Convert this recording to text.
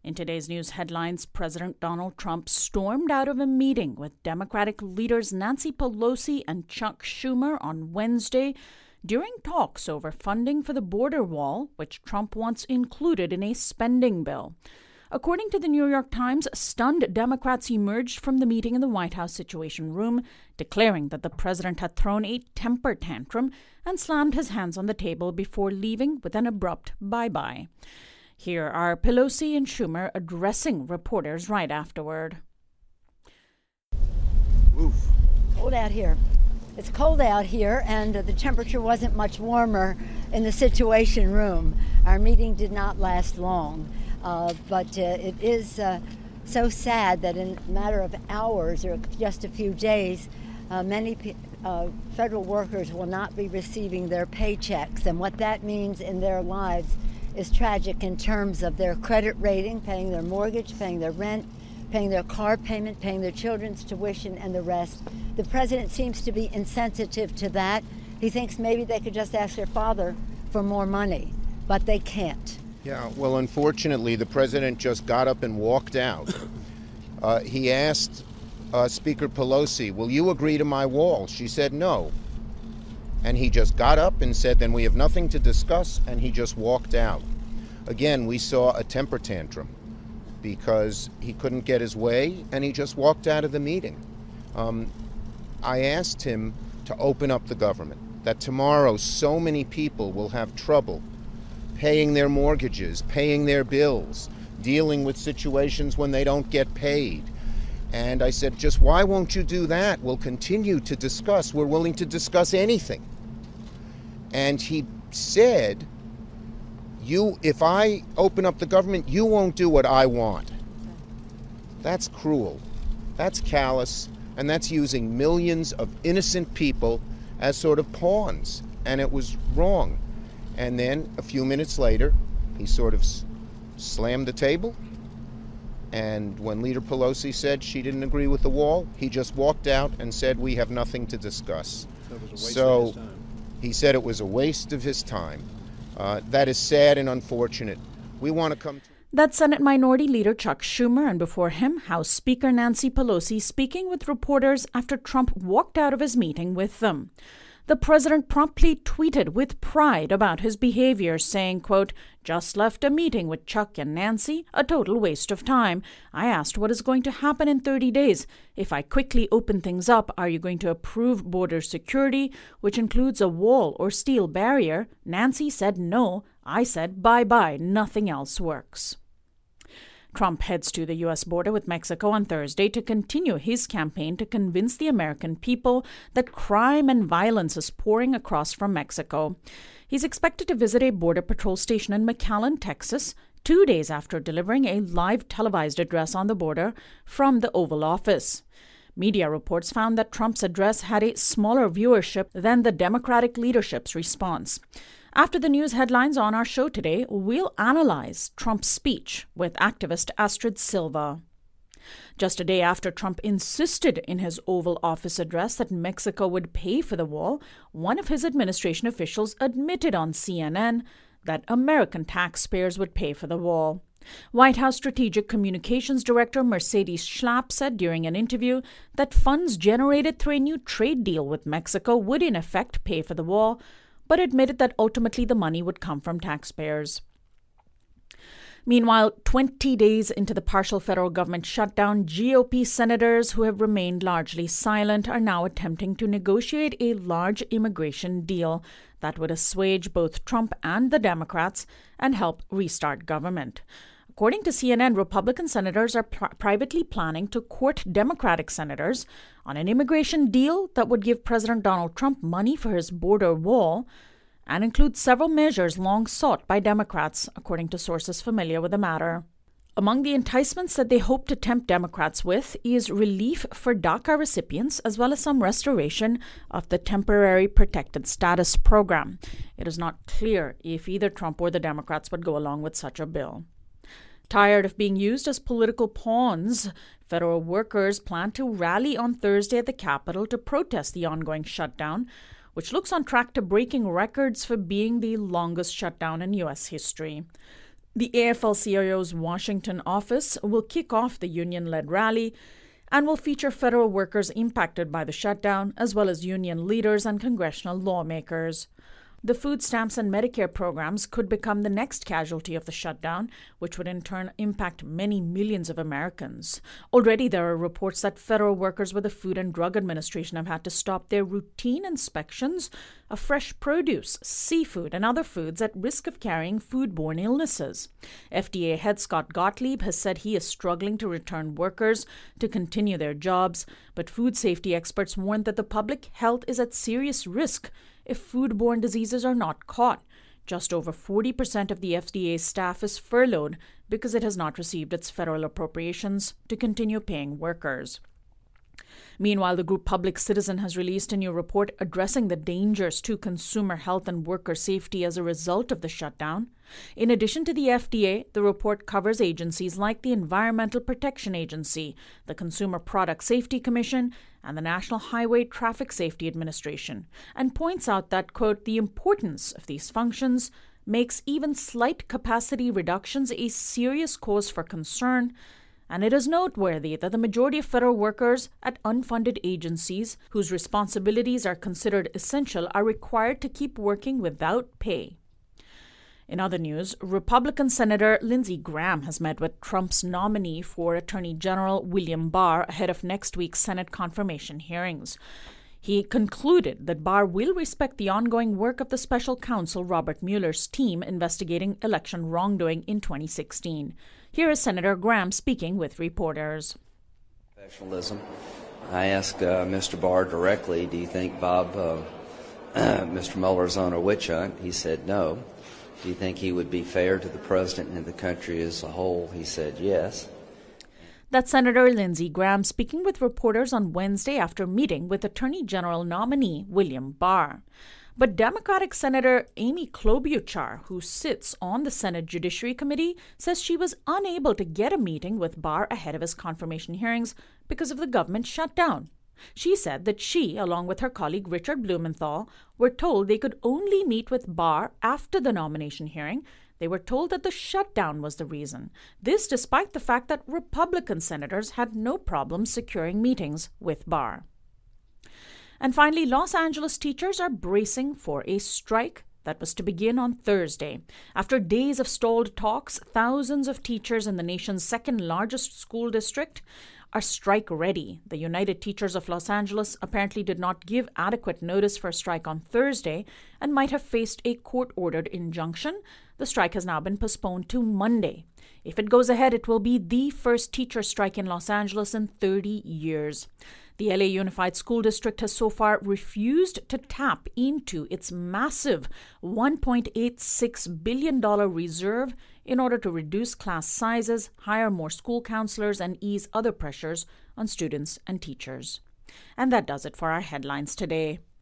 In today's news headlines, President Donald Trump stormed out of a meeting with Democratic leaders Nancy Pelosi and Chuck Schumer on Wednesday during talks over funding for the border wall, which Trump wants included in a spending bill. According to the New York Times, stunned Democrats emerged from the meeting in the White House Situation Room, declaring that the president had thrown a temper tantrum and slammed his hands on the table before leaving with an abrupt bye-bye. Here are Pelosi and Schumer addressing reporters right afterward. Oof. Cold out here. It's cold out here, and the temperature wasn't much warmer in the Situation Room. Our meeting did not last long. But it is so sad that in a matter of hours or just a few days, many federal workers will not be receiving their paychecks. And what that means in their lives is tragic in terms of their credit rating, paying their mortgage, paying their rent, paying their car payment, paying their children's tuition, and the rest. The president seems to be insensitive to that. He thinks maybe they could just ask their father for more money, but they can't. Yeah, well, unfortunately, the president just got up and walked out. He asked Speaker Pelosi, will you agree to my wall? She said no. And he just got up and said, then we have nothing to discuss, and he just walked out. Again, we saw a temper tantrum because he couldn't get his way, and he just walked out of the meeting. I asked him to open up the government, that tomorrow so many people will have trouble paying their mortgages, paying their bills, dealing with situations when they don't get paid. And I said, just why won't you do that? We'll continue to discuss. We're willing to discuss anything. And he said, if I open up the government, you won't do what I want. That's cruel. That's callous. And that's using millions of innocent people as sort of pawns. And it was wrong. And then a few minutes later, he sort of slammed the table. And when Leader Pelosi said she didn't agree with the wall, he just walked out and said, we have nothing to discuss. So he said it was a waste of his time. That is sad and unfortunate. We want to come to... That's Senate Minority Leader Chuck Schumer, and before him, House Speaker Nancy Pelosi speaking with reporters after Trump walked out of his meeting with them. The president promptly tweeted with pride about his behavior, saying, quote, just left a meeting with Chuck and Nancy, a total waste of time. I asked what is going to happen in 30 days. If I quickly open things up, are you going to approve border security, which includes a wall or steel barrier? Nancy said no. I said bye-bye. Nothing else works. Trump heads to the U.S. border with Mexico on Thursday to continue his campaign to convince the American people that crime and violence is pouring across from Mexico. He's expected to visit a Border Patrol station in McAllen, Texas, 2 days after delivering a live televised address on the border from the Oval Office. Media reports found that Trump's address had a smaller viewership than the Democratic leadership's response. After the news headlines on our show today, we'll analyze Trump's speech with activist Astrid Silva. Just a day after Trump insisted in his Oval Office address that Mexico would pay for the wall, one of his administration officials admitted on CNN that American taxpayers would pay for the wall. White House Strategic Communications Director Mercedes Schlapp said during an interview that funds generated through a new trade deal with Mexico would in effect pay for the wall, but admitted that ultimately the money would come from taxpayers. Meanwhile, 20 days into the partial federal government shutdown, GOP senators who have remained largely silent are now attempting to negotiate a large immigration deal that would assuage both Trump and the Democrats and help restart government. According to CNN, Republican senators are privately planning to court Democratic senators on an immigration deal that would give President Donald Trump money for his border wall and include several measures long sought by Democrats, according to sources familiar with the matter. Among the enticements that they hope to tempt Democrats with is relief for DACA recipients, as well as some restoration of the Temporary Protected Status program. It is not clear if either Trump or the Democrats would go along with such a bill. Tired of being used as political pawns, federal workers plan to rally on Thursday at the Capitol to protest the ongoing shutdown, which looks on track to breaking records for being the longest shutdown in U.S. history. The AFL-CIO's Washington office will kick off the union-led rally and will feature federal workers impacted by the shutdown, as well as union leaders and congressional lawmakers. The food stamps and Medicare programs could become the next casualty of the shutdown, which would in turn impact many millions of Americans. Already there are reports that federal workers with the Food and Drug Administration have had to stop their routine inspections of fresh produce, seafood, and other foods at risk of carrying foodborne illnesses. FDA head Scott Gottlieb has said he is struggling to return workers to continue their jobs, but food safety experts warn that the public health is at serious risk if foodborne diseases are not caught. Just over 40% of the FDA's staff is furloughed because it has not received its federal appropriations to continue paying workers. Meanwhile, the group Public Citizen has released a new report addressing the dangers to consumer health and worker safety as a result of the shutdown. In addition to the FDA, the report covers agencies like the Environmental Protection Agency, the Consumer Product Safety Commission, and the National Highway Traffic Safety Administration, and points out that, quote, the importance of these functions makes even slight capacity reductions a serious cause for concern, and it is noteworthy that the majority of federal workers at unfunded agencies whose responsibilities are considered essential are required to keep working without pay. In other news, Republican Senator Lindsey Graham has met with Trump's nominee for Attorney General William Barr ahead of next week's Senate confirmation hearings. He concluded that Barr will respect the ongoing work of the special counsel Robert Mueller's team investigating election wrongdoing in 2016. Here is Senator Graham speaking with reporters. Professionalism. I asked Mr. Barr directly, do you think Mr. Mueller's on a witch hunt? He said no. Do you think he would be fair to the president and the country as a whole? He said yes. That's Senator Lindsey Graham speaking with reporters on Wednesday after meeting with Attorney General nominee William Barr. But Democratic Senator Amy Klobuchar, who sits on the Senate Judiciary Committee, says she was unable to get a meeting with Barr ahead of his confirmation hearings because of the government shutdown. She said that she, along with her colleague Richard Blumenthal, were told they could only meet with Barr after the nomination hearing. They were told that the shutdown was the reason. This despite the fact that Republican senators had no problem securing meetings with Barr. And finally, Los Angeles teachers are bracing for a strike that was to begin on Thursday. After days of stalled talks, thousands of teachers in the nation's second largest school district are strike ready. The United Teachers of Los Angeles apparently did not give adequate notice for a strike on Thursday and might have faced a court-ordered injunction. The strike has now been postponed to Monday. If it goes ahead, it will be the first teacher strike in Los Angeles in 30 years. The LA Unified School District has so far refused to tap into its massive $1.86 billion reserve in order to reduce class sizes, hire more school counselors, and ease other pressures on students and teachers. And that does it for our headlines today.